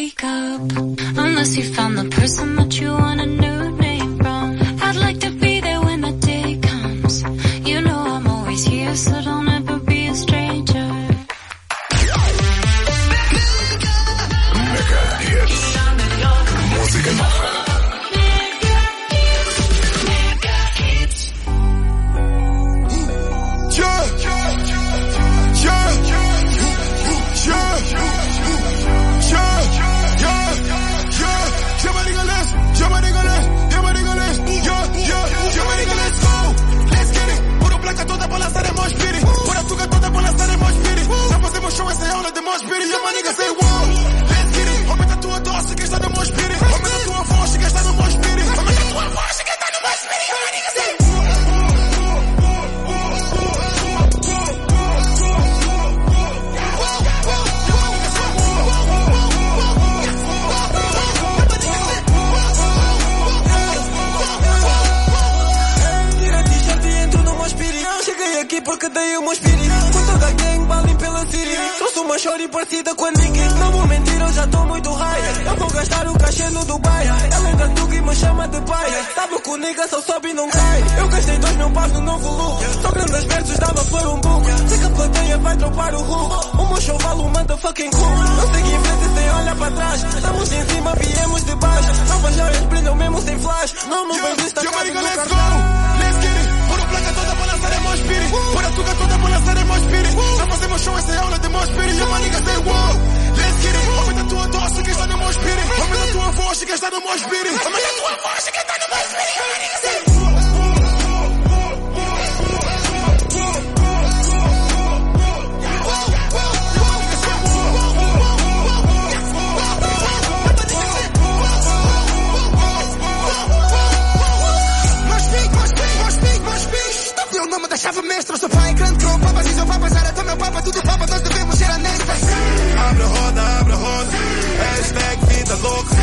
break up, unless you found the person that you want a new name from. I'd like to be there when the day comes. You know I'm always here, so don't ever be a stranger. Mega Hits. Música nova. Porque dei o meu espírito com toda a gang, balem pela City. Trouxe uma shorty parecida com a Nicki. Não vou mentir, eu já tô muito high. Eu vou gastar o cachê no Dubai. Ela entra tudo e me chama de pai. Sabe que o nigga só sobe e não cai. Eu gastei 2.000 paus no novo look. Só grandes versos dava por um book. Sei que a plateia vai dropar o hook. O meu show vale um motherfucking cool. Não segui em frente sem olhar para trás. Estamos em cima, viemos de baixo. Novas joias brilham mesmo sem flash. Não me vejo destacado no cartão. Placa toda pra lançar é meu espírito. Por a tuga toda pra lançar é meu espírito. Já fazemos show, essa é aula de meu espírito. E uma nigga say wow, let's get it. Aumenta a tua dose que está no meu espírito. Aumenta a tua voz que está no meu espírito. Aumenta a tua voz que está no meu espírito. E uma nigga say wow. Da chave mestra, sou pai, grande crow, papas e seu papas, era teu meu papa, tudo papa, nós devemos ser honestas. Abre a roda, hashtag vida louca.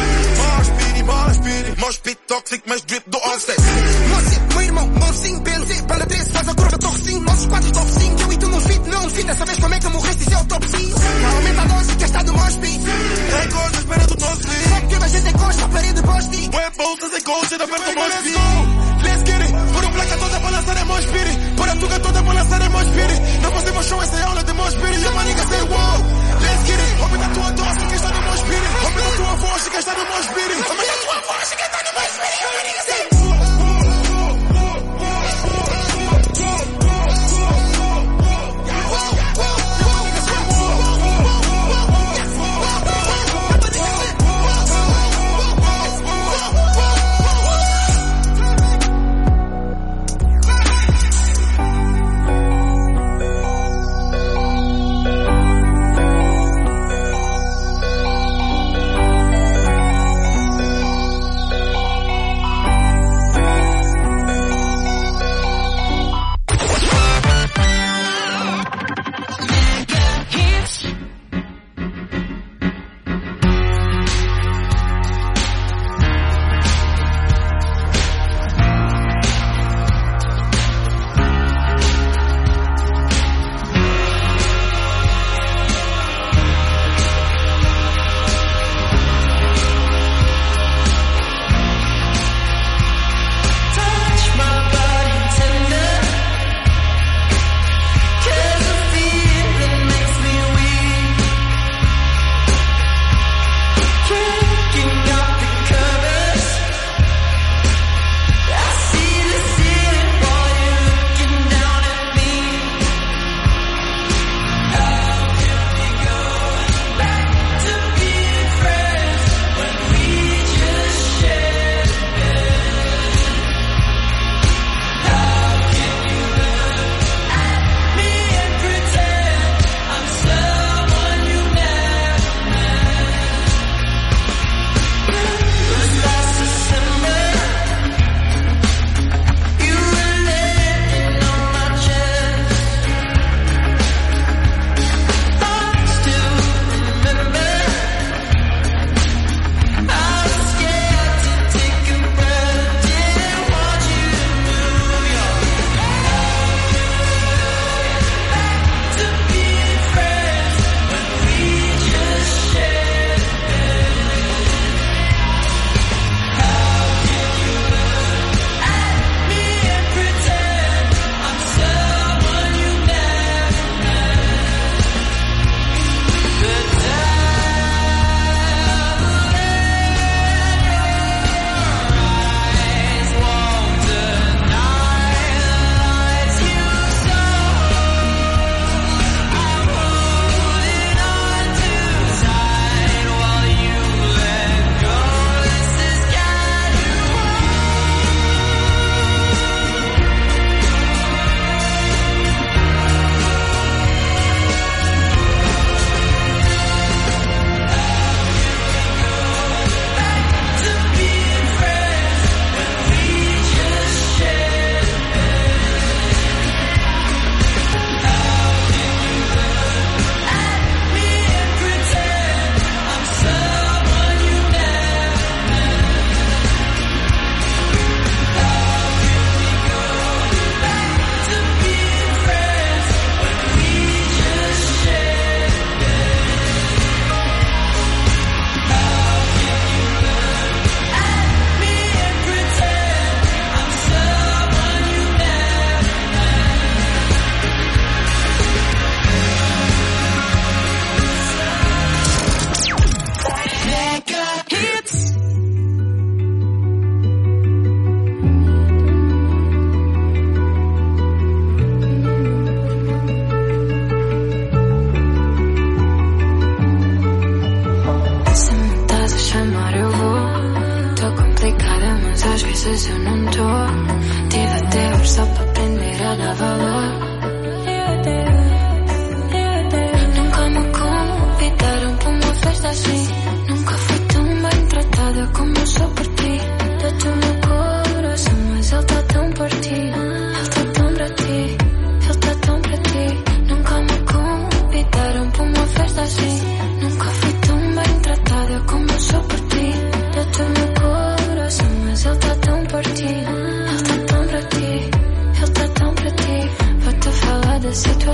Mosh pit tóxico, mas drip do offset. Moço, meu irmão, mocinho, benze, banda 13, faz a curva, torre sim. Nossos quadros top 5, eu e tu não fit, não fit. Dessa vez como é que morreste, isso é o top 5. Não aumenta a dose que está do mosh pit. Tem coisa, espera do nosso fit. Só porque a gente é costa, a parede bosti. Web bolsas e coxa, da perto do mosh pit. Let's get it, por um placa toda pra lançar é meu espírito. Por a tuga toda pra lançar é meu espírito. Não fazemos show, essa é aula de meu espírito. E uma nigga say wow, let's get it. Aumenta a tua dose que está no meu espírito. Aumenta a tua voz que está no meu espírito. Aumenta a tua voz que está no meu espírito. E uma nigga say wow.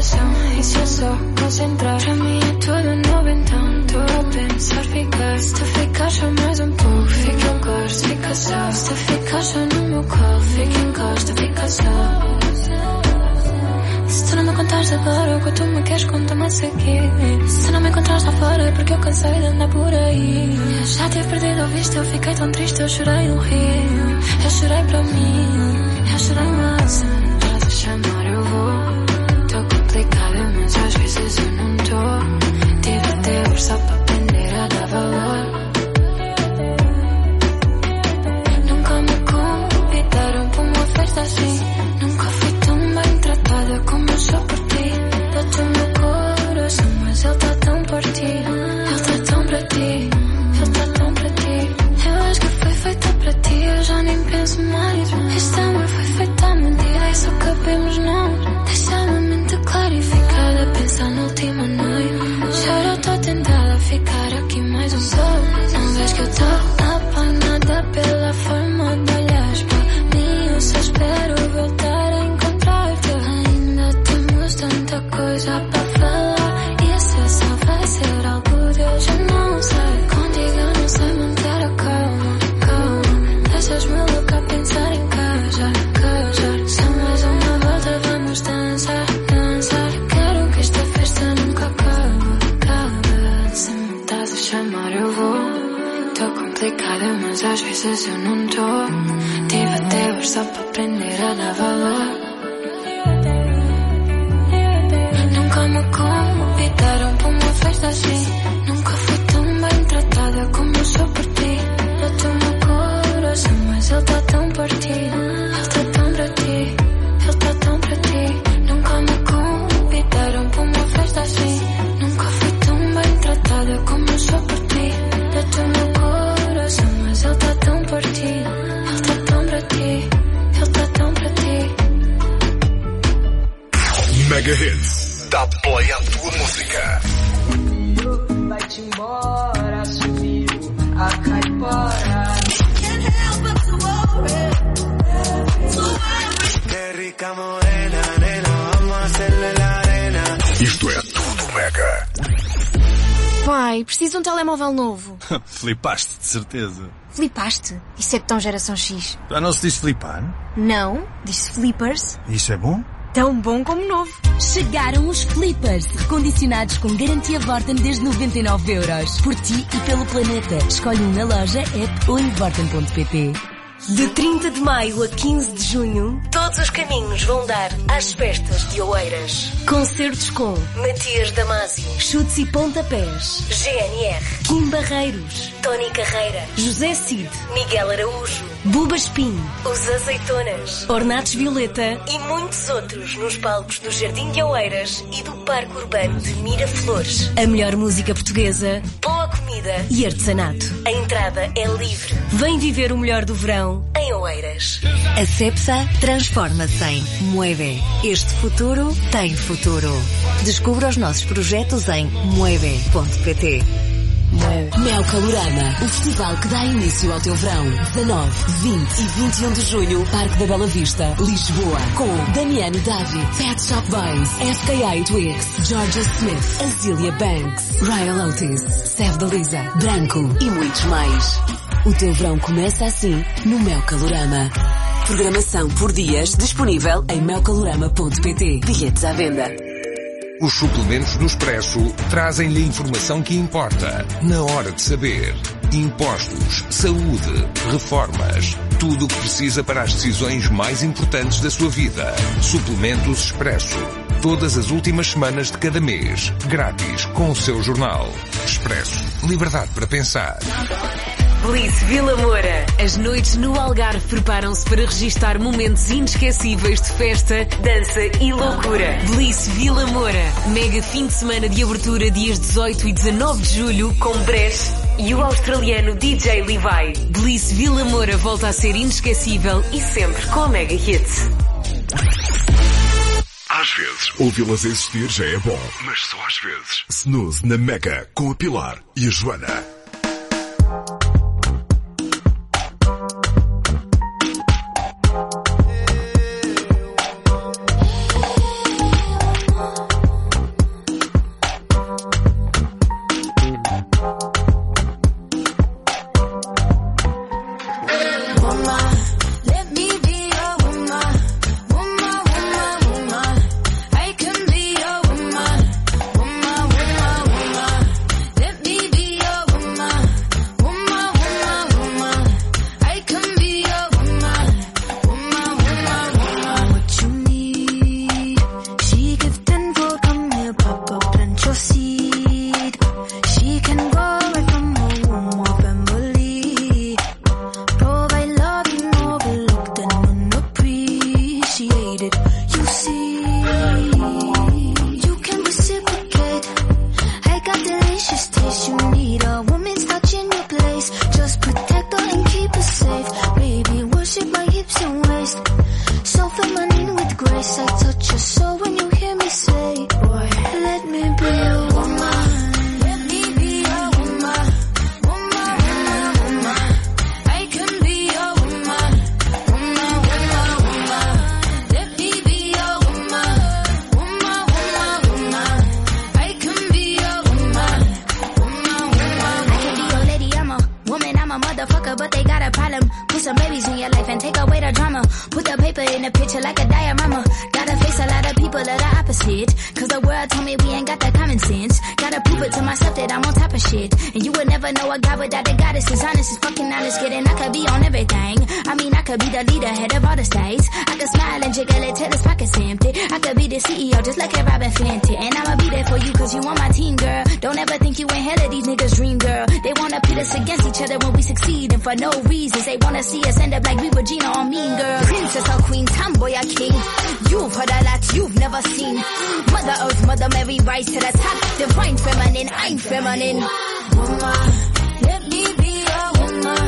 coração. E se eu só concentrar, pra mim é tudo novo, então tô a pensar ficar. Se tu ficar só mais um pouco, fica eu gosto, fica só. Se tu ficar só no meu colo, fica encosta, fica só. Se tu não me contares agora o que tu me queres, conta-me a seguir. Se não me encontrares lá fora é porque eu cansei de andar por aí. Eu já te perdido a vista, eu fiquei tão triste, eu chorei no rio. Eu chorei pra mim, eu chorei mais. Para de chamar eu vou. Tô complicada, mas às vezes eu não tô. Tive até hoje só pra aprender a dar valor. Nunca me convidaram pra uma festa assim. Nunca fui tão bem tratada como eu sou por ti. Dou-te o meu coração, mas ele tá tão por ti. Ele tá tão pra ti, ele tá tão pra ti. Eu acho que foi feita pra ti, eu já nem penso mais. Este amor foi feito à medida e só cabemos nós. Deixa-me a mente clarificada, pensar na última noite. Já tô tentada a ficar aqui mais um pouco. Não vês que eu tô apanhada pela forma de olhares pra mim. Eu só espero voltar a encontrar-te. Ainda temos tanta coisa pra falar. E se só vai ser algo de hoje, eu não sei. Contigo eu não sei manter a calma, calma. Deixas-me louca a pensar em casar. Só mais uma volta, vamos dançar. Quero que esta festa nunca acabe. Se me estás a chamar eu vou. Tô complicada, mas às vezes eu não tô. Tive até hoje só pra aprender a dar valor. Nunca me convidaram pra uma festa assim. Nunca fui tão bem tratada como eu sou por ti. Dou-te o meu coração, mas ele tá tão por ti. Ele tá tão pra ti, ele tá tão pra ti. Nunca me convidaram pra uma festa assim. Nunca fui tão bem tratada como eu sou por ti. Dou-te o meu coração, mas ele tá tão por ti. Ele tá tão pra ti, ele tá tão pra ti. Mega Hits, dá play à tua música. Vai-te embora, sumiu a caipora. Qué rica morena, nena, vamos a hacerle la arena. Isto é tudo Mega. Pai, preciso de um telemóvel novo. Flipaste, de certeza. Flipaste? Isso é que tão geração X. Já não se diz flipar? Não, diz-se flippers. Isso é bom? Tão bom como novo. Chegaram os Flippers, recondicionados com garantia Vorten desde 99€. Por ti e pelo planeta. Escolhe um na loja, app ou em vorten.pt. De 30 de maio a 15 de junho, todos os caminhos vão dar às festas de Oeiras. Concertos com Matias Damasio, Chutes e Pontapés, GNR, Kim Barreiros, Tony Carreira, José Cid, Miguel Araújo, Buba Espinho, Os Azeitonas, Ornatos Violeta e muitos outros nos palcos do Jardim de Oeiras e do Parque Urbano de Miraflores. A melhor música portuguesa, boa comida e artesanato. A entrada é livre. Vem viver o melhor do verão em Oeiras. A Cepsa transforma-se em Mueve. Este futuro tem futuro. Descubra os nossos projetos em mueve.pt. Mel Calorama, o festival que dá início ao teu verão. 19, 20 e 21 de junho, Parque da Bela Vista, Lisboa. Com Damiano Davi, Pet Shop Boys, FKA Twigs, Georgia Smith, Azealia Banks, Ryan Otis, Seth Baliza, Branco e muitos mais. O teu verão começa assim no Mel Calorama. Programação por dias disponível em melcalorama.pt. Bilhetes à venda. Os suplementos do Expresso trazem-lhe a informação que importa, na hora de saber. Impostos, saúde, reformas, tudo o que precisa para as decisões mais importantes da sua vida. Suplementos Expresso. Todas as últimas semanas de cada mês. Grátis, com o seu jornal. Expresso. Liberdade para pensar. Bliss Vila Moura. As noites no Algarve preparam-se para registar momentos inesquecíveis de festa, dança e loucura. Bliss Vila Moura. Mega fim de semana de abertura dias 18 e 19 de julho com Brecht e o australiano DJ Levi. Bliss Vila Moura volta a ser inesquecível e sempre com a Mega Hits. Às vezes, ouvi-las existir já é bom, mas só às vezes. Snooze na Mega com a Pilar e a Joana. paper in a picture like a diorama. Gotta face a lot of people that are opposite. Cause the world told me we ain't got that common sense. Gotta prove it to myself that I'm on top of shit. And you would never know a guy without a goddess. As honest as fucking honest, kidding. I could be on everything. I mean, I could be the leader, head of all the states. I could smile and jiggle it till his pockets empty. I could be the CEO just like a Robin Fenty. And I'ma be there for you cause you on my team, girl. Don't ever think you ain't hell of these niggas' dream, girl. They wanna pit us against each other when we succeed. And for no reasons, they wanna see us end up like we were Gina or Mean Girl. Princess or queen, tomboy or king. You've heard a lot you've never seen. Mother Earth, Mother Mary, rise to the top. Divine feminine, I'm feminine. Woman, let me be a woman.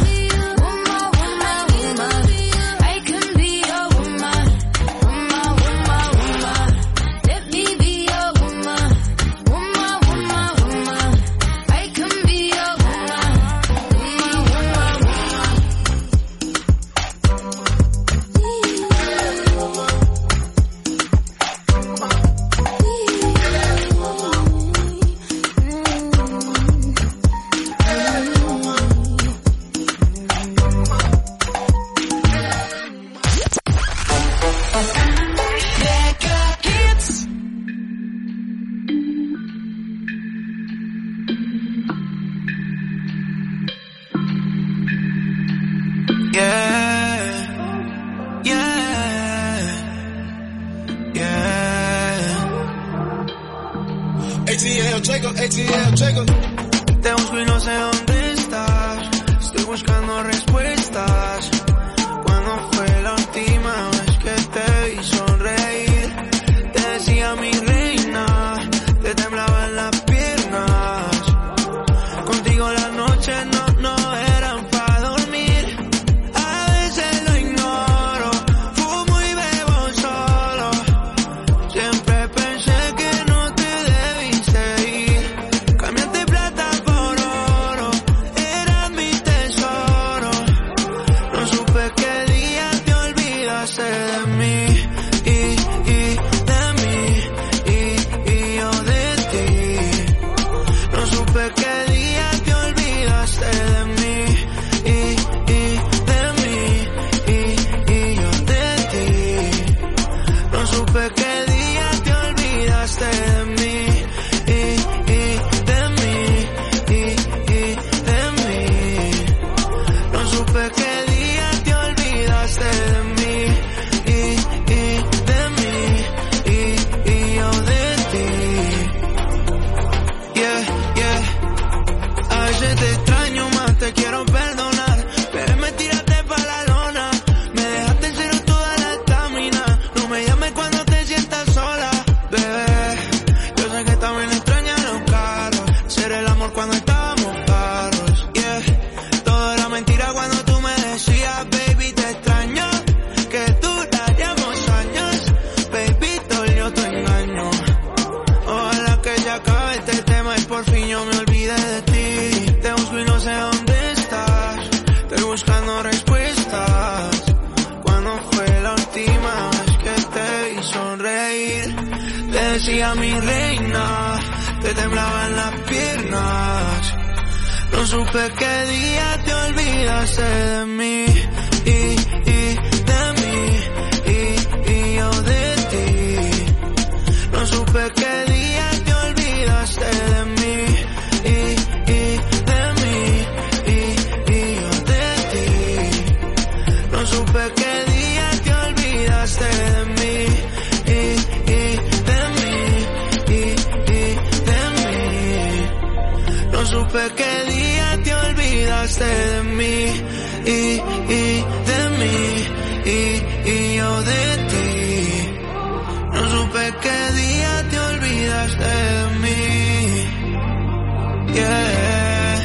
ATL, te busco y no sé dónde estás. Estoy buscando respuestas. ¿Cuándo fue la última vez que te vi sonreír? Te decía mi reina, te temblaban las piernas. Contigo las noches no eran para dormir. A veces lo ignoro, fumo y bebo solo. Siempre pensé que no te debiste ir. Cambiaste plata por oro, eras mi tesoro. No supe qué día te olvidaste de mí. Y de mí, y yo de ti. No supe qué día te olvidaste de mí. Y de mí, y yo de ti. No supe qué día te olvidaste de mí. Y de mí, y de mí. No supe qué día te olvidaste de mí. Y de mí, y yo de ti. Yeah. A veces te extraño más, te quiero perdonar. Pero me tiraste pa' la lona. Me dejaste en cero toda la estamina. No me llames cuando te sientas sola, bebé. Yo sé que también extrañas los carros. Ser el amor cuando estábamos caros. Yeah. Todo era mentira cuando tú me decías, baby, te extraño. Que duraríamos años. Baby, dolió tu engaño. Ojalá que ya acabe este tema y por fin yo me olvide de ti. Te busco y no sé dónde estás. Estoy buscando respuestas. ¿Cuándo fue la última vez que te vi sonreír? Te decía mi reina, te temblaban las piernas. No supe qué día te olvidaste de mí. Y de mí, y yo de ti. No supe qué día te olvidaste de mí. Y de mí, y yo de ti. No supe qué día te olvidaste de mí. Y de mí, y de mí. No supe qué día te olvidaste de mí. Y de mí, y yo de ti. No supe qué día te olvidaste de mí. Yeah.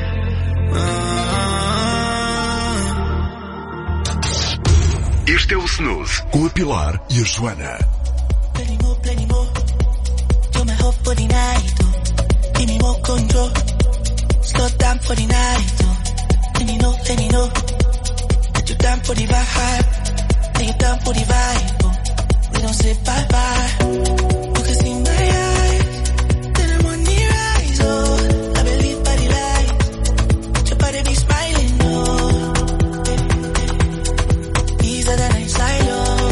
Este é o Snooze, com a Pilar e a Joana. Plenty more. You're my hope for the night, oh. Give me more control. Slow down for the night, oh. Let me know. That you down for the vibe. Lay you down for the vibe, oh. We don't say bye-bye. You can see my eyes. Then I'm on the rise, oh. I believe by the light. Your body be smiling, oh. These are the nights I love.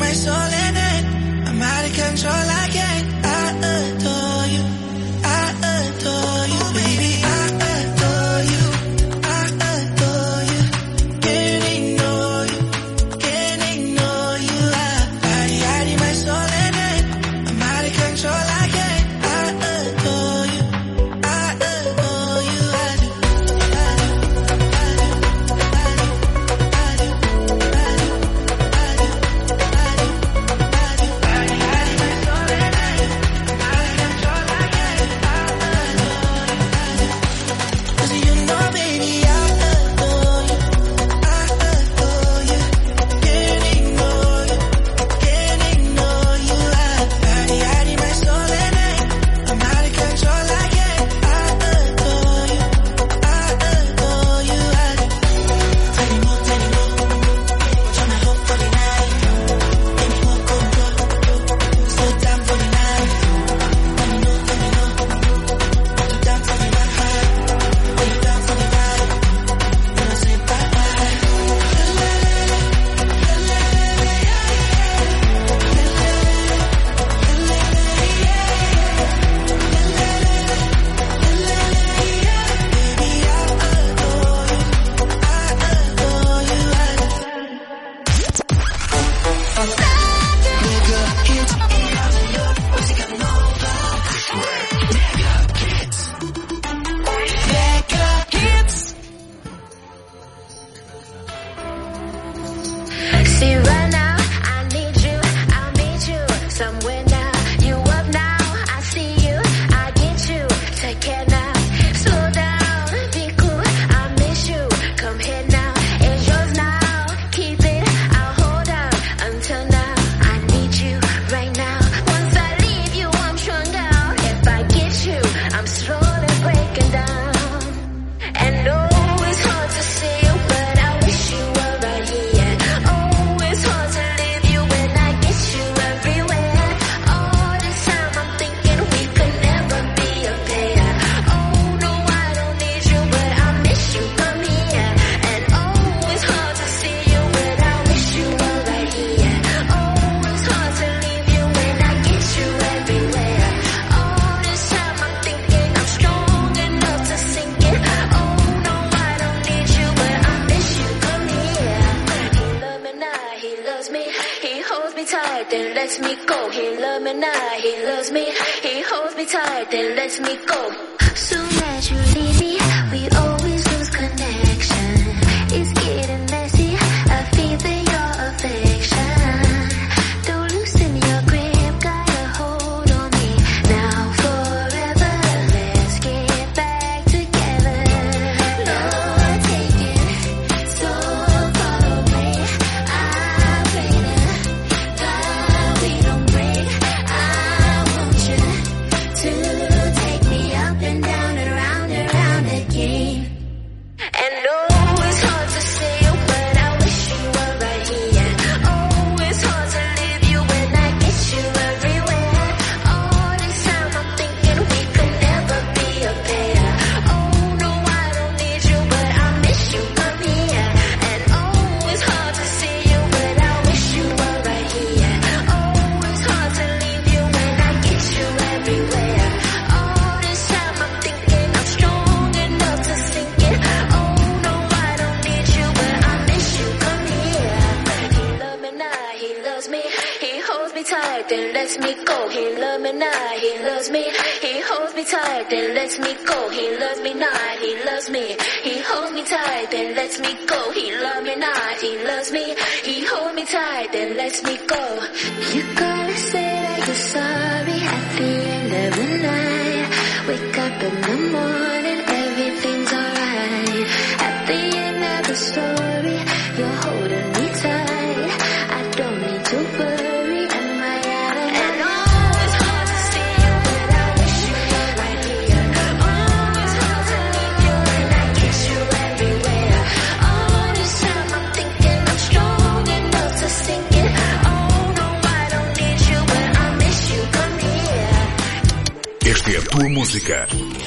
my soul in it. I'm out of control, I can't. I adore you, baby. I adore you, can't ignore you, I my soul in it. I'm out of control, I can't. I adore you, I Tua música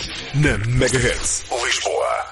na Megahits Lisboa.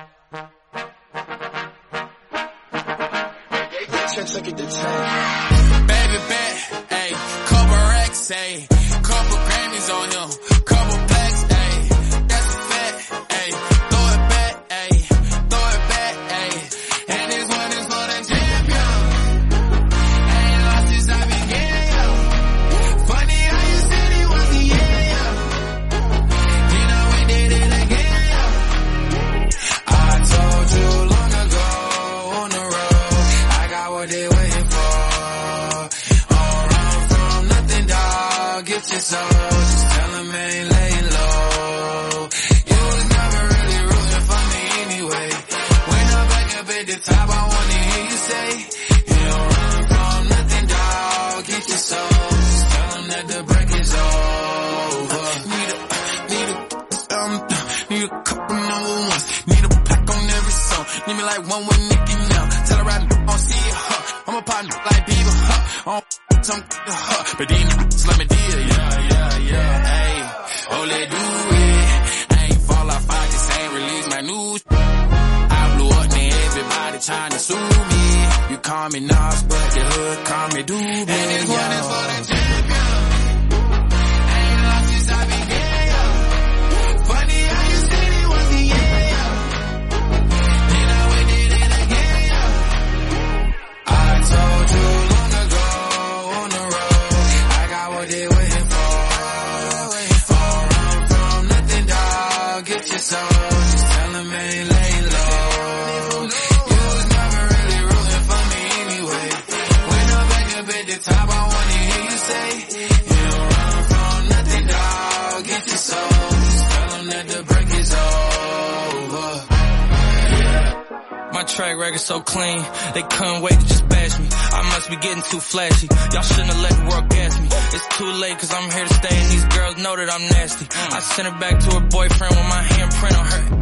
Check it the time. give it back, ayy. Couple racks, ayy. Couple Grammys on him. Couple plaques, ayy. That's a fact, ayy. Throw it back, ayy. Throw it back, ayy. And this one is for the champion. Ain't lost since I began, yo. Funny how you said he was the yeah. You know we did it again, yo. I told you long ago on the road, I got what they waiting for. Don't run from nothing, dog. Get your soul. Just tell them ain't laying low. You was never really rooting for me anyway. When I'm back up at the top, I wanna hear you say, you don't run from nothing, dog. Get your soul. Just tell them that the break is over. Need a couple number ones. Need a pack on every song. Need me like one with Nicki now. Tell her I don't see it, huh. I'm a partner like Bieber, huh. I don't some huh. But these niggas let me deal, yeah, ayy. Oh, let's do it. I ain't fall off, I just ain't release my news. I blew up, then everybody trying to sue me. You call me Nas, but the hood call me Doobie. And this one is for the champion. Ain't lost since I began, yo. Funny how you said it was the yeah. Then I went did it again, yo. I told you long ago on the road, I got what they waiting for. Don't run from nothing, dog. Get your soul. Just tell them ain't laying low. You was never really rooting for me anyway. When I'm back up at the top, I wanna hear you say, you don't run from nothing, dog. Get your soul. Just tell them that the break is over. My track record so clean, they couldn't wait to just bash me. I must be getting too flashy. Y'all shouldn't have let the world gas me. It's too late cause I'm here to stay and these girls know that I'm nasty. I sent her back to her boyfriend with my handprint on her.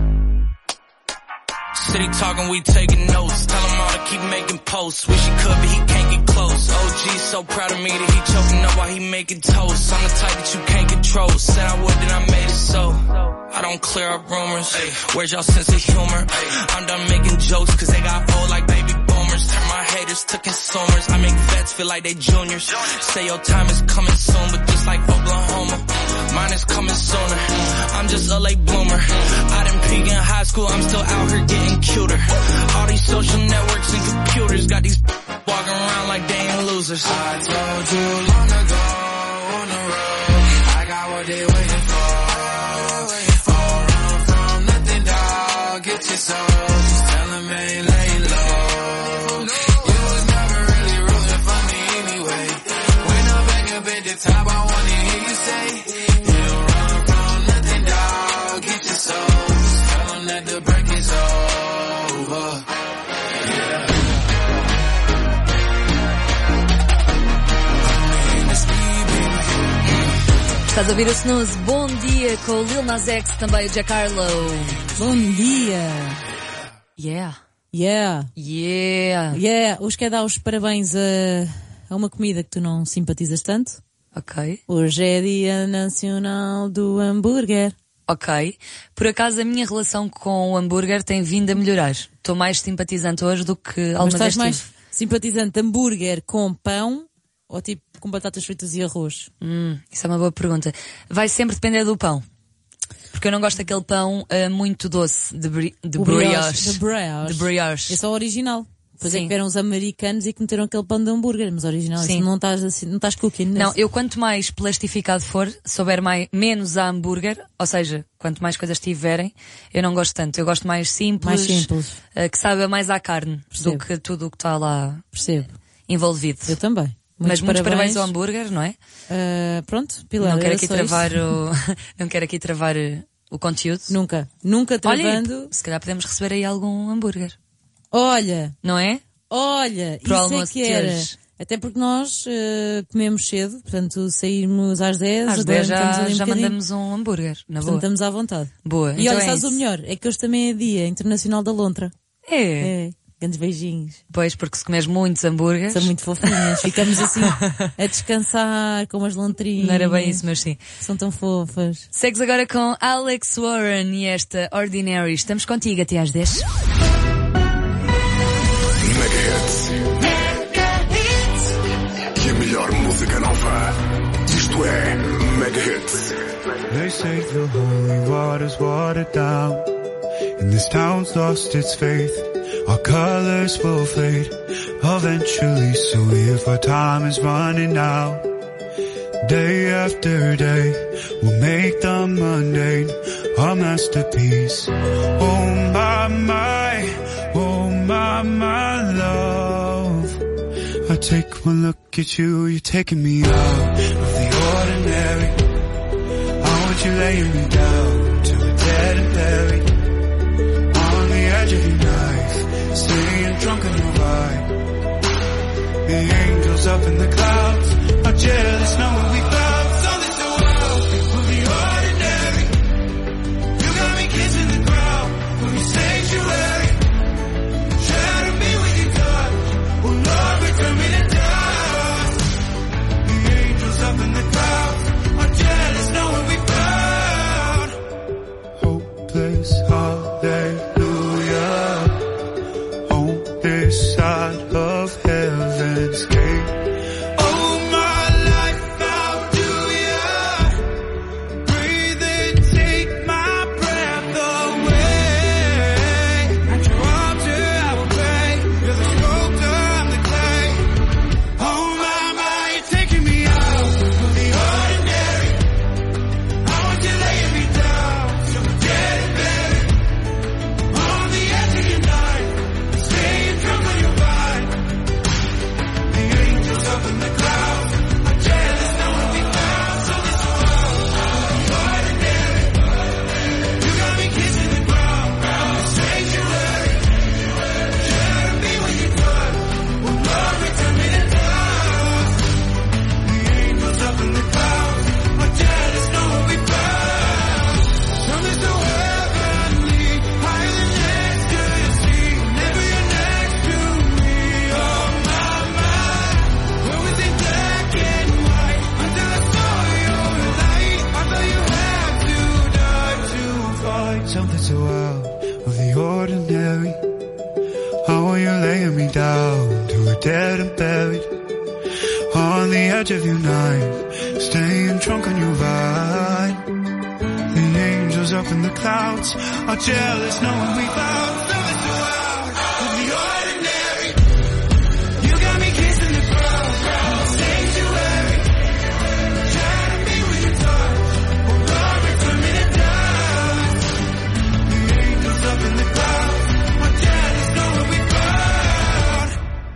City talking, we taking notes. Tell him all to keep making posts. Wish he could, but he can't get close. OG's so proud of me that he choking up while he making toast. I'm the type that you can't control. Said I would, then I made it so. I don't clear up rumors. Where's y'all sense of humor? I'm done making jokes cause they got old like baby boomers. Turn my haters to consumers. I make vets feel like they juniors. Say your time is coming soon, but just like Oklahoma, mine is coming sooner. I'm just a late bloomer. I didn't peak in high school, I'm still out here getting cuter. All these social networks and computers got these walking around like they ain't losers. I told you long ago on the road, I got what they waiting for. Don't run from nothing, dog. Get your soul. Just tell them ain't laying low. You was never really rooting for me anyway. When I'm back up at the top, I wanna hear you say, you don't run from nothing, dog. Get your soul. Just tell them that the break is over. Estás a ouvir o Snooze. Bom dia com o Lil Nas X, também o Jack Harlow. Bom dia. Yeah. Hoje quer dar os parabéns a uma comida que tu não simpatizas tanto. Ok. Hoje é Dia Nacional do Hambúrguer. Ok. Por acaso a minha relação com o hambúrguer tem vindo a melhorar. Estou mais simpatizante hoje do que alguma vez tive. Mas estás mais simpatizante hambúrguer com pão ou tipo com batatas fritas e arroz? Isso é uma boa pergunta. Vai sempre depender do pão. Porque eu não gosto daquele pão muito doce, de brioche. De brioche. Esse é o original. Depois é Sim. que vieram os americanos e que meteram aquele pão de hambúrguer, mas original. Sim. Isso não estás cooking nesse. Não, eu quanto mais plastificado for, souber menos a hambúrguer, ou seja, quanto mais coisas tiverem, eu não gosto tanto. Eu gosto mais simples. Que saiba mais à carne. Percebo. Do que tudo o que está lá envolvido. Eu também. Mas muitos parabéns ao hambúrguer, não é? Pronto, Pilar. Não quero aqui travar não quero aqui travar o conteúdo. Nunca travando. Olha, se calhar podemos receber aí algum hambúrguer. Olha. Não é? Olha, Pro isso é que era. Até porque nós comemos cedo, portanto saímos às 10. Às 10 já mandamos um hambúrguer, na boa. Estamos à vontade. Boa. E então olha, sabes o melhor? É que hoje também é Dia Internacional da Lontra. É. Grandes beijinhos. Pois, porque se comes muitos hambúrgueres... São muito fofinhas. Ficamos assim a descansar com umas lontrinhas. Não era bem isso, mas sim. São tão fofas. Segues agora com Alex Warren e esta Ordinary. Estamos contigo até às 10. Give me say the holy water's watered down, and this town's lost its faith. Our colors will fade eventually, so if our time is running out, day after day, we'll make the mundane our masterpiece. Oh my love, I take one look at you, you're taking me out of the ordinary. I want you laying me down till we're dead and buried, on the edge of your knife, staying drunk on your ride. The angels up in the clouds are jealous knowing we found something so wild of the ordinary. You got me kissing the ground from your sanctuary. Shadow me with your touch, oh Lord, return me to dust. The angels up in the clouds are jealous knowing we found hopeless hallelujah on this side of heaven's gate. Something so out of the ordinary. I want you laying me down till we're dead and buried, on the edge of your knife, staying drunk on your ride. The angels up in the clouds are jealous knowing we found something so out of the ordinary. You got me kissing the ground from the sanctuary. Shadow me with your touch, oh Lord, return me to dust. The angels up in the clouds are jealous knowing we found.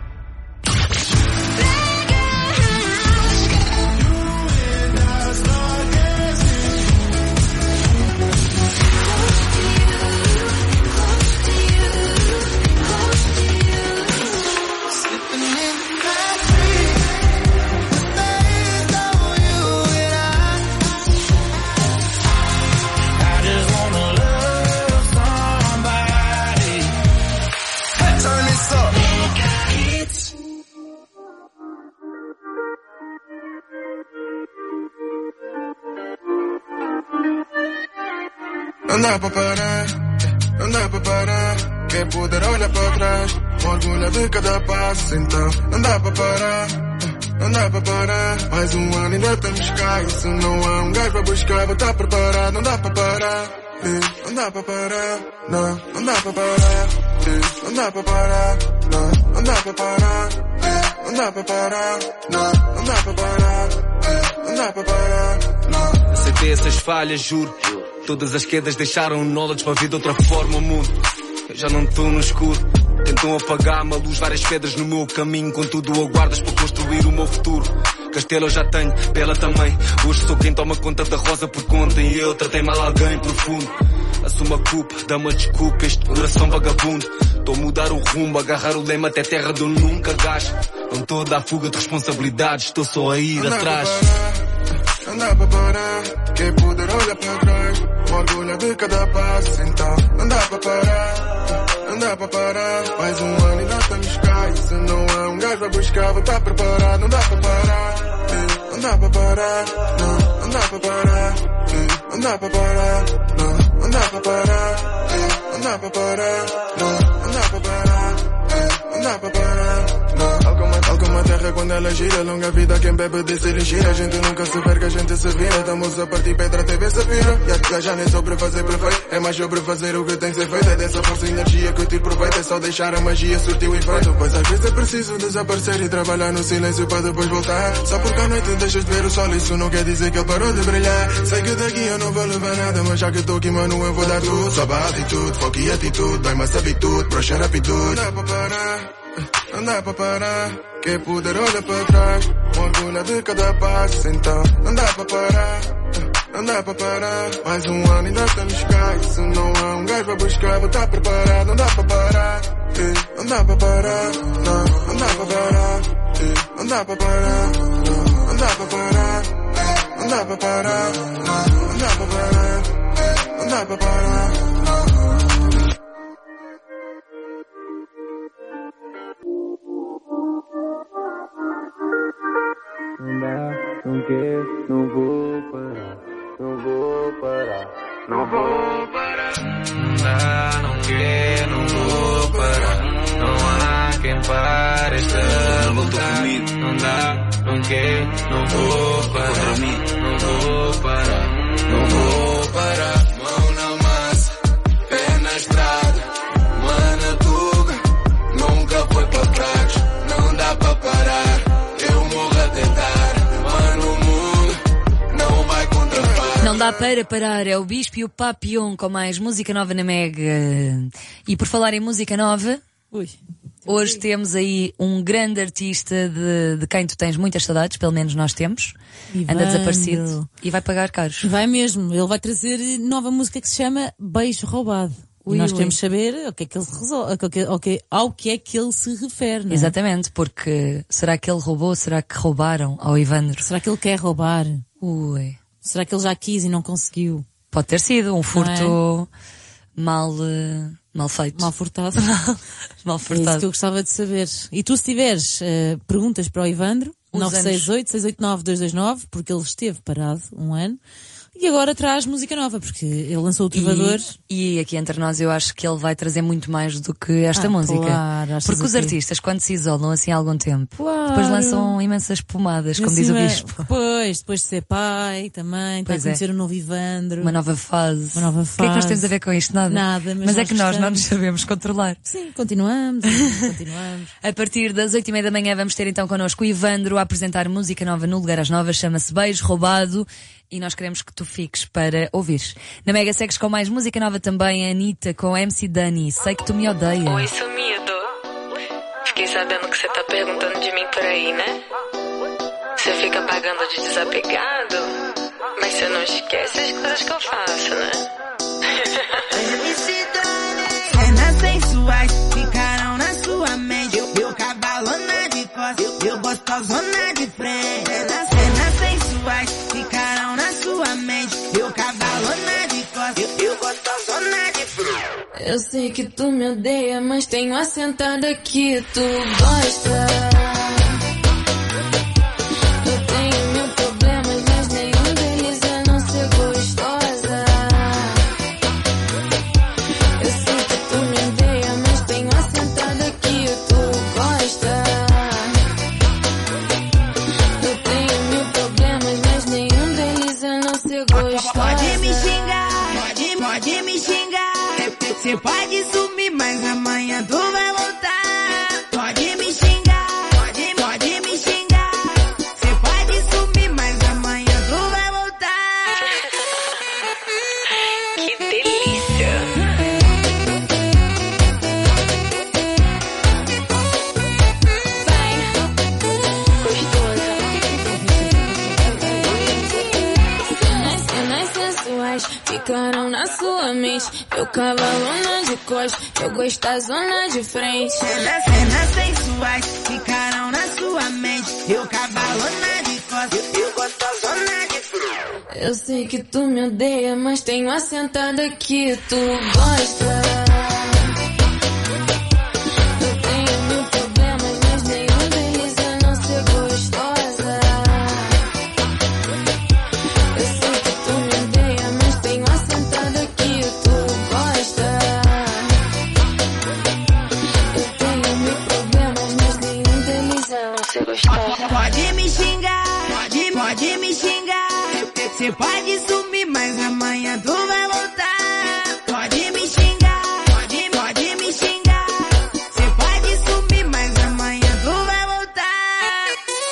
Não dá pra parar, não dá pra parar. Quem puder olhar pra trás, orgulho de cada passo. Então não dá pra parar, não dá pra parar. Mais um ano ainda estamos cá, e se não há um gajo pra buscar, vou estar preparado. Não dá pra parar, não dá pra parar. Não dá pra parar, não dá pra parar. Não dá pra parar, não dá pra parar. Não dá pra parar, não dá pra parar. Aceitei essas falhas, juro. Todas as quedas deixaram um knowledge para vir de outra forma o mundo. Eu já não estou no escuro. Tentam apagar-me a luz, várias pedras no meu caminho. Contudo aguardas para construir o meu futuro. Castelo eu já tenho, Bela também. Hoje sou quem toma conta da rosa porque ontem eu tratei mal alguém profundo. Assumo a culpa, dá-me a desculpa, este coração vagabundo. Estou a mudar o rumo, agarrar o lema até terra de eu nunca gasto. Não estou a dar fuga de responsabilidades, estou só a ir atrás. Não dá pra parar, quem puder olhar pra trás, orgulho de cada passo. Então não dá pra parar, não dá pra parar. Mais um ano e nós estamos cá, e se não há um gajo a buscar, vou estar preparado. Não dá pra parar, não dá pra parar. Não dá pra parar, não dá pra parar. Não dá pra parar, não dá pra parar. Não dá pra parar, não dá pra parar. Alguma terra quando ela gira. Longa vida quem bebe desse ele gira. A gente nunca se perde, a gente se vira. Estamos a partir pedra, TV se vira. E a já nem sobre fazer perfeito, é mais sobre fazer o que tem que ser feito. É dessa força e energia que eu tiro proveito. É só deixar a magia surtir o efeito. Pois às vezes é preciso desaparecer e trabalhar no silêncio para depois voltar. Só porque à noite deixas de ver o sol, isso não quer dizer que ele parou de brilhar. Sei que daqui eu não vou levar nada, mas já que estou aqui, mano, eu vou dar tudo. Só a atitude, foco e atitude, bem mais habitude, brush up e tudo. Não dá pra parar, quem puder olha para trás, orgulho de cada passo, então não dá pra parar, não dá pra parar. Mais um ano ainda estamos cá, e se não há um gajo pra buscar, vou estar preparado, não dá pra parar, não dá pra parar, não dá pra parar, não dá pra parar, não dá pra parar, não dá pra parar, não dá pra parar, não dá pra parar. Não dá, não quero, não vou parar, não vou parar, não vou parar. Não dá, não quero, não vou parar, não há quem pare esta luta comigo. Não dá, não quero, não vou parar, não vou parar, não vou parar. Mão na massa, pé na estrada, mano tuga, nunca foi pra trás, não dá pra parar. Eu morro a tentar, mano, o mundo não vai contra. Não dá para parar, é o Bispo e o Papillon com mais música nova na Mega. E por falar em música nova, hoje temos aí um grande artista de quem tu tens muitas saudades, pelo menos nós temos. Anda desaparecido e vai pagar caros. Vai mesmo, ele vai trazer nova música que se chama Beijo Roubado. E nós queremos saber ao que é que ele se resolve, ao que é que ele se refere, não é? Exatamente, porque será que ele roubou, será que roubaram ao Ivandro? Será que ele quer roubar? Será que ele já quis e não conseguiu? Pode ter sido um furto mal feito. Mal furtado. Mal furtado. É isso que eu gostava de saber. E tu, se tiveres perguntas para o Ivandro, 968-689-229, porque ele esteve parado um ano. E agora traz música nova, porque ele lançou o Trovador. E aqui entre nós eu acho que ele vai trazer muito mais do que esta música. Claro, porque os artistas, quando se isolam assim há algum tempo, depois lançam imensas pomadas, como diz o Bispo. Depois de ser pai também, está a conhecer um novo Ivandro. Uma nova fase. O que é que nós temos a ver com isto? Nada. Mas é que nós não nos sabemos controlar. Sim, continuamos. A partir das 8:30 da manhã vamos ter então connosco o Ivandro a apresentar música nova no Lugar às Novas, chama-se Beijo Roubado. E nós queremos que tu fiques para ouvir. Na Mega segues com mais música nova também, a Anitta com MC Dani. Sei que tu me odeias. Oi, sumido. Fiquei sabendo que você tá perguntando de mim por aí, né? Você fica pagando de desapegado, mas você não esquece as coisas que eu faço, né? MC Dani. Cenas sensuais ficaram na sua mente. Eu cabalona de costas, eu gostosona de frente. Cenas sensuais ficaram na sua mente. Eu cabalona de costas, eu gostosona de frente. Eu sei que tu me odeia, mas tenho assentada que tu gosta. Eu tenho mil problemas, mas nenhum deles é não ser gostosa. Eu sei que tu me odeia, mas tenho assentada que tu gosta. Eu tenho mil problemas, mas nenhum deles é não ser gostosa. Pode me xingar, pode me xingar. Você pode sumir, mas amanhã tu vai voltar. Pode me xingar, pode me xingar. Você pode sumir, mas amanhã tu vai voltar. Que delícia. Cenas sensuais ficaram na sua mente. Eu cavalona de costas, eu gostosona de frente. Cenas sensuais ficaram na sua mente. Eu cavalona de costas, eu gostosona de frente. Eu sei que tu me odeia, mas tenho assentada que tu gosta. Eu tenho mil problemas, mas nenhum deles é não ser gostosa. Eu sei que tu me odeia, mas tenho assentada que tu gosta. Eu tenho mil problemas, mas nenhum deles é não ser gostar. Pode me xingar, pode me xingar. Cê pode sumir, mas amanhã tu vai voltar. Pode me xingar, pode me xingar. Cê pode sumir, mas amanhã tu vai voltar.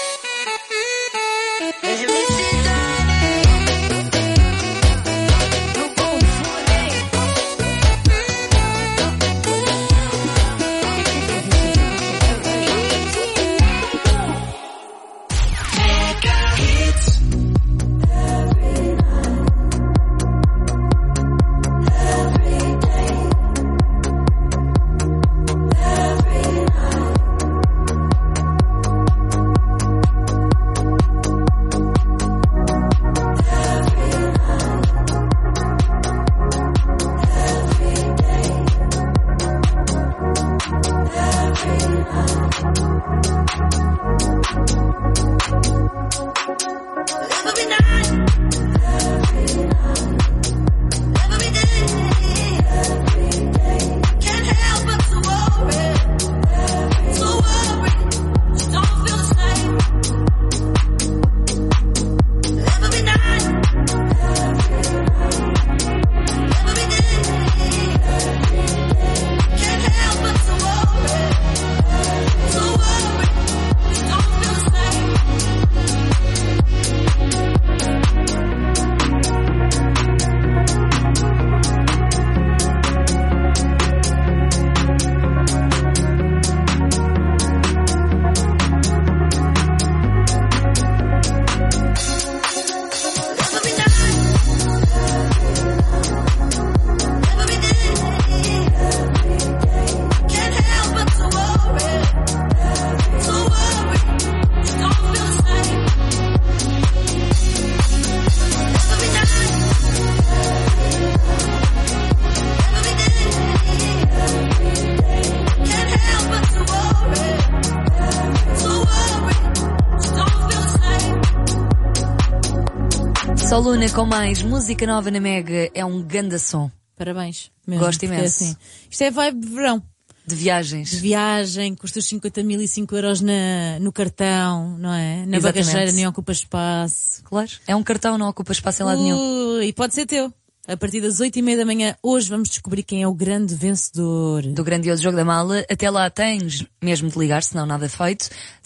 Soluna com mais música nova na Mega é um ganda som. Parabéns. Mesmo, gosto imenso. Assim, isto é vibe de verão. De viagens. De viagem, custa os 50.005 euros no cartão, não é? Na bagageira nem ocupa espaço. Claro. É um cartão, não ocupa espaço em lado nenhum. E pode ser teu. A partir das 8:30 da manhã, hoje vamos descobrir quem é o grande vencedor. Do grandioso Jogo da Mala. Até lá tens mesmo de ligar, senão nada feito.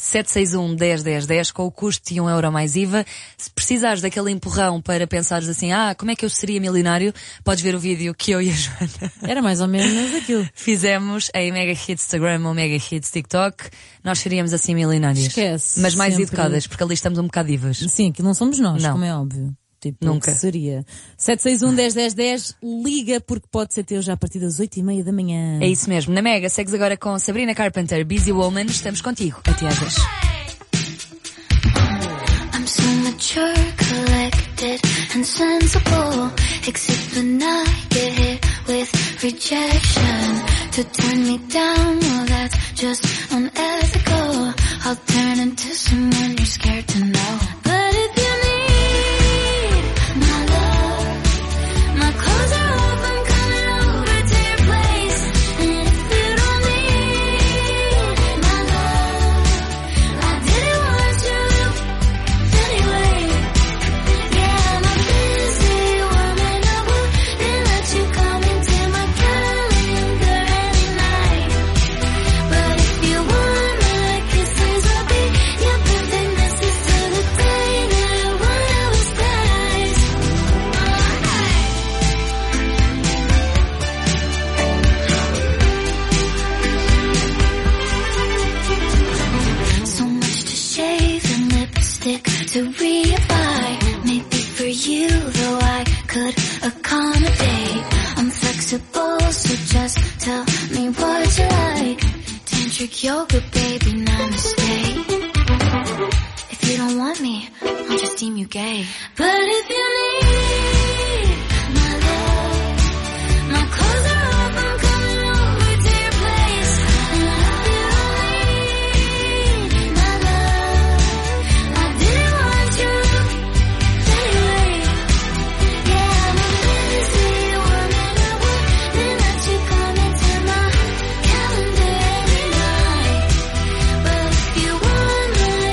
761-10-10-10 com o custo de €1 mais IVA. Se precisares daquele empurrão para pensares assim, como é que eu seria milionário, podes ver o vídeo que eu e a Joana era mais ou menos aquilo. Fizemos em Mega Hits Instagram ou Mega Hits TikTok. Nós seríamos assim milionárias. Esquece. Mas mais educadas, porque ali estamos um bocado divas. Sim, que não somos nós, não. Como é óbvio. Tipo, nunca. Seria. 761-10-10-10, liga porque pode ser teu já a partir das 8:30 da manhã. É isso mesmo. Na Mega, segues agora com Sabrina Carpenter, Busy Woman. Estamos contigo. Até às 10. I'm so mature, collected and sensible. Except when I get hit with rejection. To turn me down, well that's just unethical. I'll turn into someone you're scared to know. But if you to reapply, maybe for you, though I could accommodate. I'm flexible, so just tell me what you like. Tantric yoga, baby, namaste. If you don't want me, I'll just deem you gay. But if you need my love, my clothes are off, I'm coming over to your place. And if you don't need my love, I didn't want you anyway. Yeah, I'm a busy woman, I wouldn't let you come into my calendar every night. But if you want my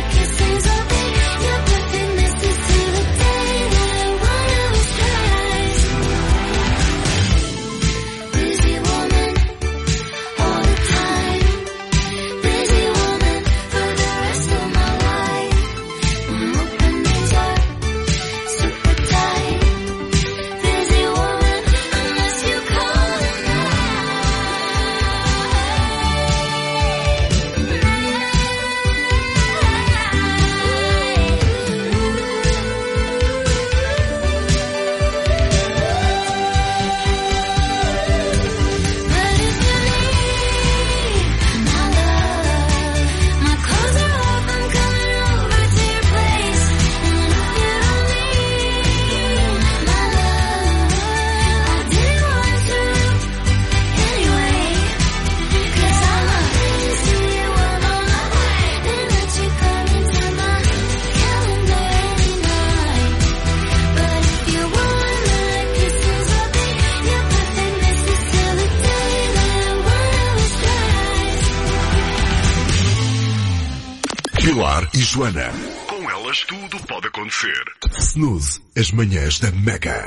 Pilar e Joana. Com elas tudo pode acontecer. Snooze, as manhãs da Mega.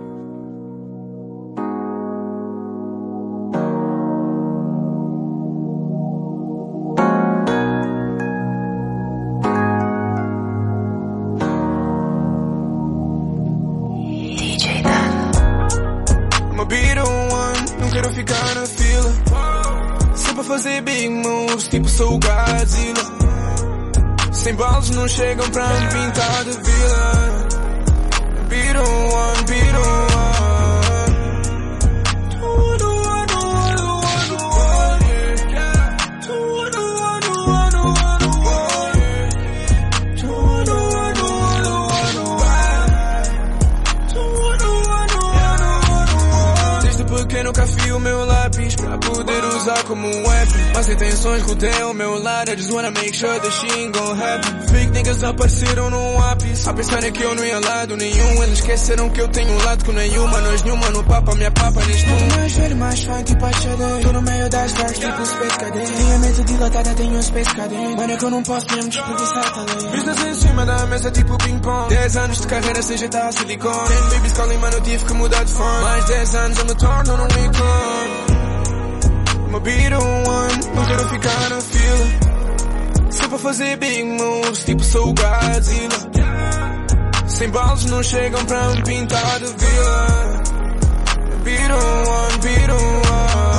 Ficar na fila, sempre a fazer big moves, tipo sou o Godzilla. Sem balas não chegam pra me pintar de vila. Be the one, be the one. Nunca fio meu lápis pra poder usar como um weapon. Mas intenções rodeiam o meu lado. I just wanna make sure that she ain't gon' happen. Fake niggas apareceram no ápice, a pensarem que eu não ia lado nenhum. Eles esqueceram que eu tenho um lado com nenhuma. Nós nenhuma no papa, minha papa neste mundo. Mais velho, mais fã, tipo a Shadow. Tô no meio das stars, tipo Space Cadet. Minha mente dilatada, tenho um Space Cadet. Mano, é que eu não posso mesmo desperdiçar talento. Business em cima da mesa, tipo ping pong. 10 anos de carreira, seja tá silicone. 10 babies calling, mano, eu tive que mudar de fone. Mais 10 anos eu me torno num ícone. I'ma be the one, não quero ficar na fila. Sempre a fazer big moves, tipo sou o Godzilla. Sem balas não chegam pra me pintar de vila. Be the one, be the one.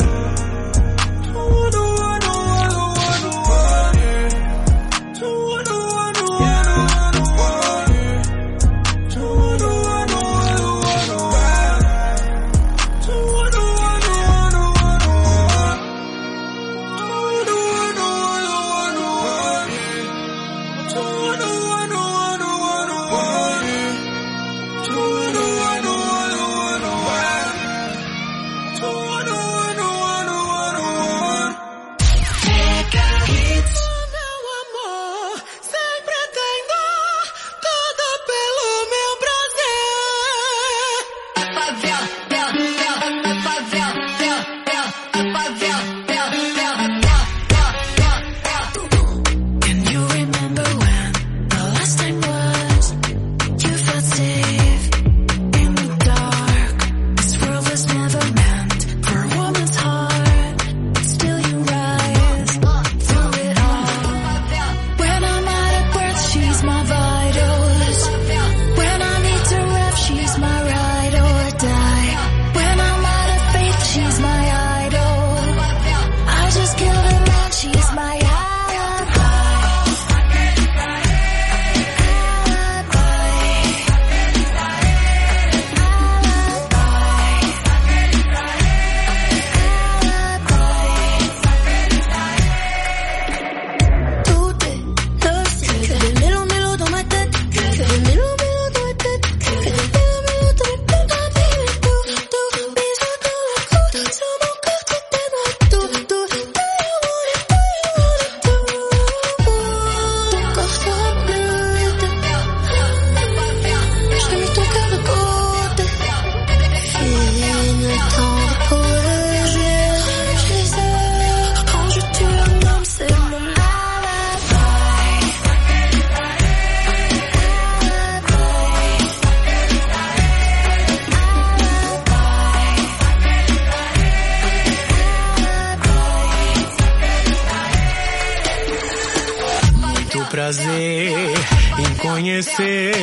prazer em conhecer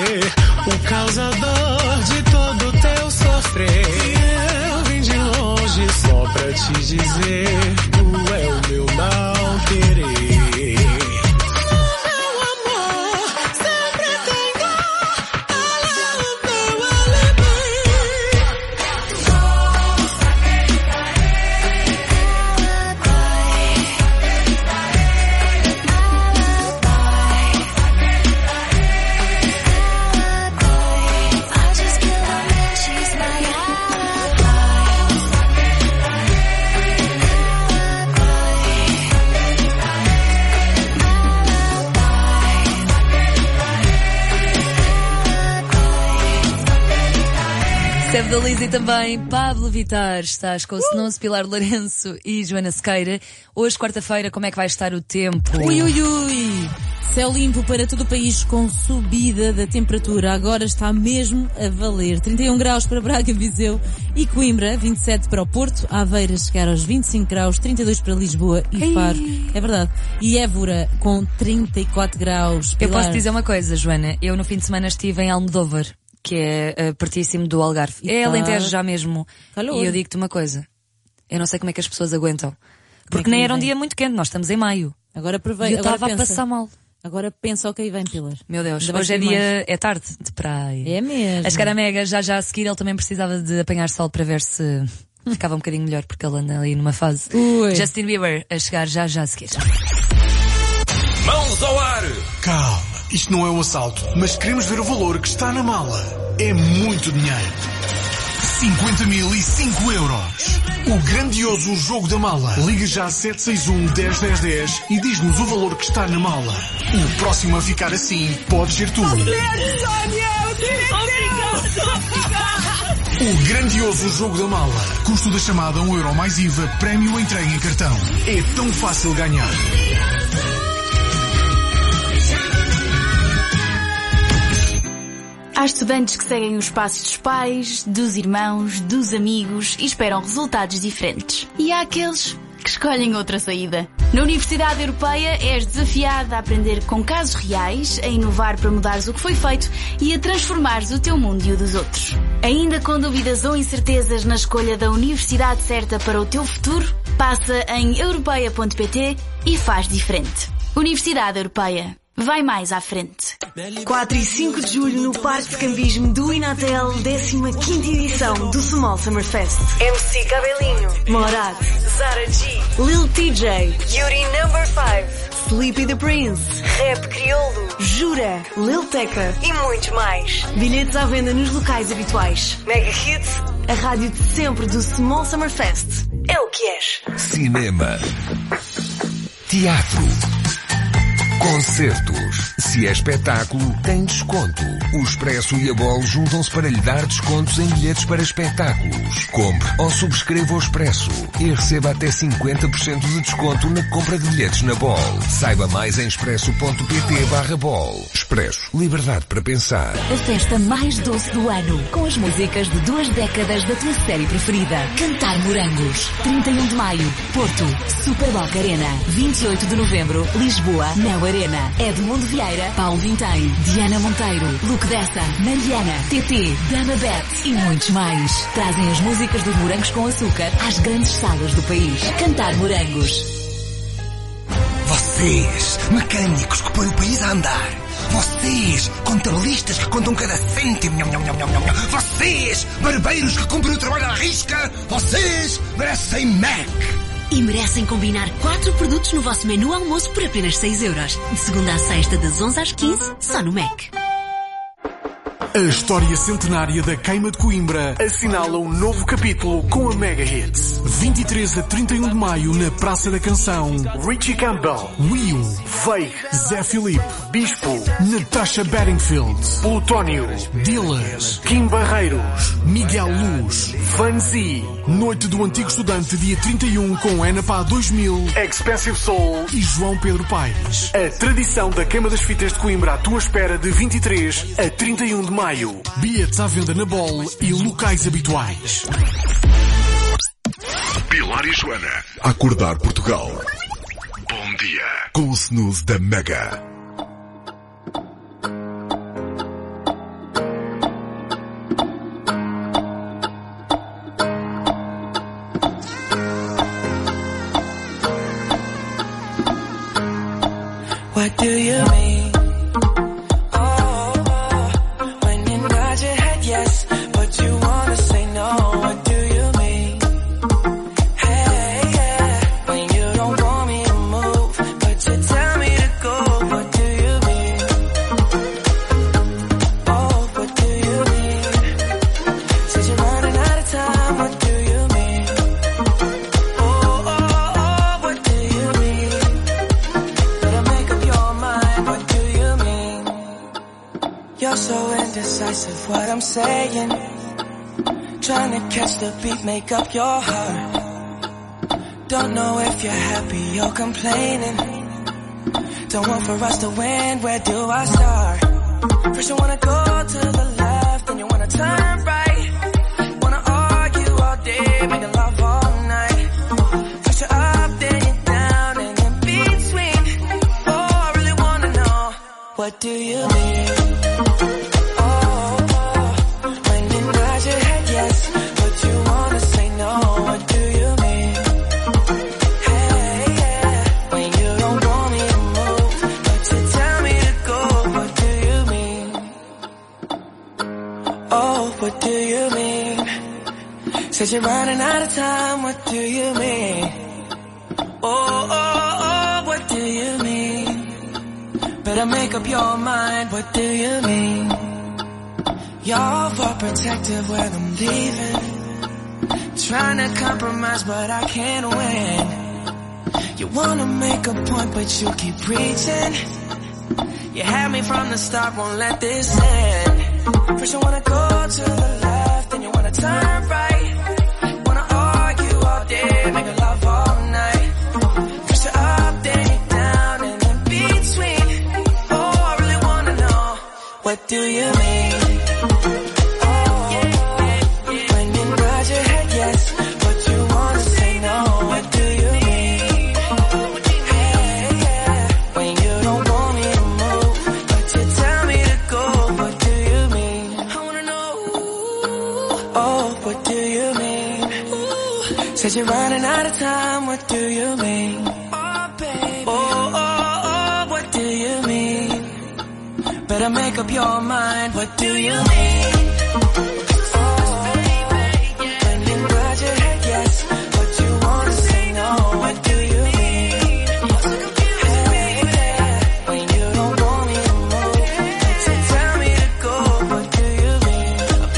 o causador de todo teu sofrer. Eu vim de longe só pra te dizer, tu é o meu não querer. Teve da Liz e também Pablo Vittar. Estás com o Snooze, Pilar Lourenço e Joana Sequeira. Hoje, quarta-feira, como é que vai estar o tempo? Ui, ui, ui! Céu limpo para todo o país com subida da temperatura. Agora está mesmo a valer. 31 graus para Braga, Viseu e Coimbra, 27 para o Porto, Aveiro a chegar aos 25 graus, 32 para Lisboa e Faro. É verdade. E Évora com 34 graus. Pilar. Eu posso dizer uma coisa, Joana. Eu no fim de semana estive em Almodóvar, que é pertíssimo do Algarve. É Alentejo já mesmo. Calor. E eu digo-te uma coisa. Eu não sei como é que as pessoas aguentam. Porque nem era um dia muito quente. Nós estamos em maio. Agora aproveita. E eu estava a passar mal. Agora pensa o que aí vem, Pilar. Meu Deus, hoje é dia, é tarde de praia. É mesmo. A chegar a Mega, já a seguir, ele também precisava de apanhar sol para ver se ficava um bocadinho melhor, porque ele anda ali numa fase. Ui. Justin Bieber, a chegar já a seguir. Mãos ao ar! Calma, isto não é um assalto, mas queremos ver o valor que está na mala. É muito dinheiro. 50.005 euros. O grandioso jogo da mala. Liga já 761-101010 e diz-nos o valor que está na mala. O próximo a ficar assim pode ser tu. O grandioso jogo da mala. Custo da chamada €1 mais IVA. Prémio entregue em cartão. É tão fácil ganhar. Há estudantes que seguem os passos dos pais, dos irmãos, dos amigos e esperam resultados diferentes. E há aqueles que escolhem outra saída. Na Universidade Europeia és desafiado a aprender com casos reais, a inovar para mudares o que foi feito e a transformares o teu mundo e o dos outros. Ainda com dúvidas ou incertezas na escolha da universidade certa para o teu futuro? Passa em europeia.pt e faz diferente. Universidade Europeia. Vai mais à frente. 4 e 5 de julho no Parque de Cambismo do Inatel, 15ª edição do Small Summer Fest. MC Cabelinho, Morad, Zara G, Lil TJ, Yuri No. 5, Sleepy the Prince, Rap Crioulo, Jura, Lil Tecca e muitos mais. Bilhetes à venda nos locais habituais. Mega Hits, a rádio de sempre do Small Summer Fest. É o que és. Cinema. Teatro. Concertos. Se é espetáculo, tem desconto. O Expresso e a Bol juntam-se para lhe dar descontos em bilhetes para espetáculos. Compre ou subscreva o Expresso e receba até 50% de desconto na compra de bilhetes na Bol. Saiba mais em expresso.pt/Bol. Expresso. Liberdade para pensar. A festa mais doce do ano, com as músicas de 2 décadas da tua série preferida. Cantar Morangos. 31 de maio, Porto, Superboc Arena. 28 de novembro, Lisboa, Neo Arena. Edmundo Vieira, Paulo Vintém, Diana Monteiro, Luke Dessa, Mariana, TT, Dama Beth e muitos mais. Trazem as músicas dos Morangos com Açúcar às grandes salas do país. Cantar Morangos. Vocês, mecânicos que põem o país a andar. Vocês, contabilistas que contam cada cêntimo. Vocês, barbeiros que cumprem o trabalho à risca. Vocês merecem Mac. E merecem combinar 4 produtos no vosso menu almoço por apenas 6 euros. De segunda a sexta, das 11 às 15, só no Mac. A história centenária da Queima de Coimbra assinala um novo capítulo com a Mega Hits. 23 a 31 de maio na Praça da Canção. Richie Campbell, Will, Veig, Zé Filipe, Bispo, Natasha Bedingfield, Plutónio, Dillas, Kim Barreiros, Miguel Luz, Vanzi. Noite do Antigo Estudante, dia 31 com Enapá 2000, Expensive Soul e João Pedro Paes. A tradição da Queima das Fitas de Coimbra à tua espera de 23 a 31 de maio. Bilhetes à venda na Bol e locais habituais. Pilar e Joana. Acordar Portugal. Bom dia. Com o snooze da Mega. What do you mean? You're so indecisive, what I'm saying. Trying to catch the beat, make up your heart. Don't know if you're happy or complaining. Don't want for us to win, where do I start? First you wanna go to the left, then you wanna turn right. Wanna argue all day, making love all night. First you're up, then you're down, and in between. Oh, I really wanna know, what do you mean? What do you mean? Said you're running out of time, what do you mean? Oh, what do you mean? Better make up your mind, what do you mean? Y'all for protective when I'm leaving. Trying to compromise, but I can't win. You wanna make a point, but you keep preaching. You had me from the start, won't let this end. First you wanna go to the left, then you wanna turn right. Wanna argue all day, make love all night. First you're up, then you're down, and in between. Oh, I really wanna know, what do you mean? Oh, when you nod your head yes, but you wanna say no, what do you mean? Hey, yeah, when you don't want me to move, but you tell me to go, what do you mean? Oh, what do you mean? Said you're running out of time, what do you mean? Oh, baby. Oh, what do you mean? Better make up your mind, what do you mean? When you nod your head yes, but you wanna say no, what do you mean? Hey, yeah, when you don't want me to move, but you tell me to go, what do you mean?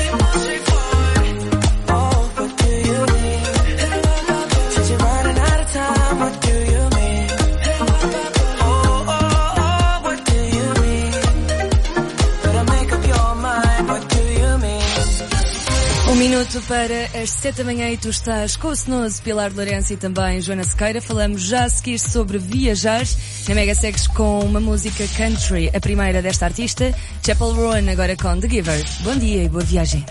Oh, what do you mean? Since you're running out of time, what do you mean? Oh, what do you mean? Better make up your mind, what do you mean? Um minuto para as 7 da manhã e tu estás com o Snows, Pilar de Lourenço e também Joana Sequeira. Falamos já a seguir sobre viajar. Na Mega segues com uma música country, a primeira desta artista, Chapel Roan, agora com The Giver. Bom dia e boa viagem.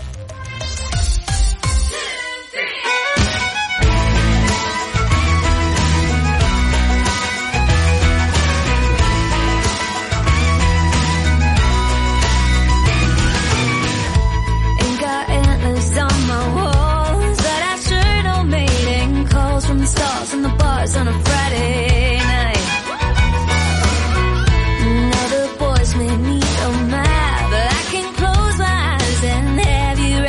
Ain't got antlers on my walls, but I sure don't mating calls from the stars and the bars on a Friday night. Now the boys made me so mad, but I can close my eyes and have you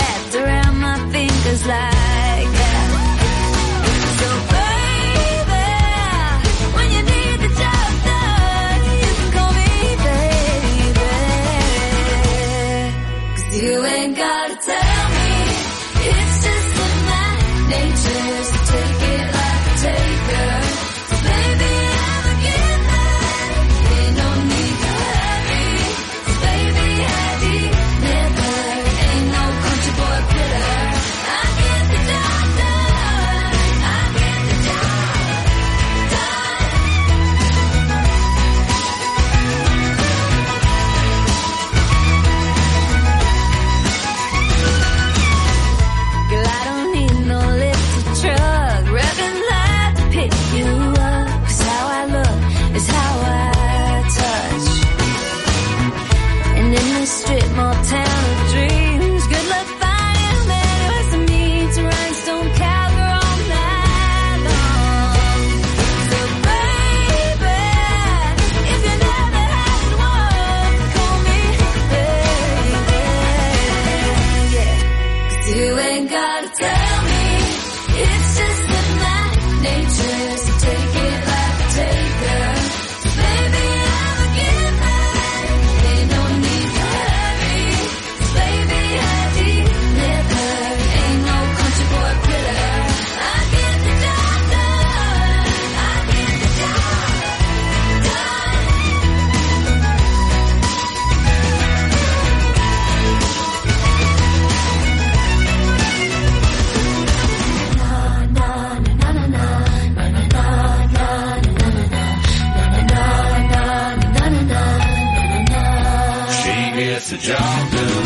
the job done.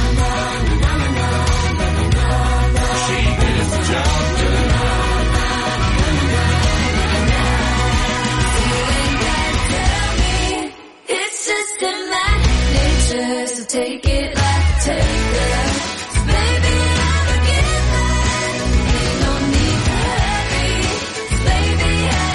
She gets the job done. It's just in my nature to take it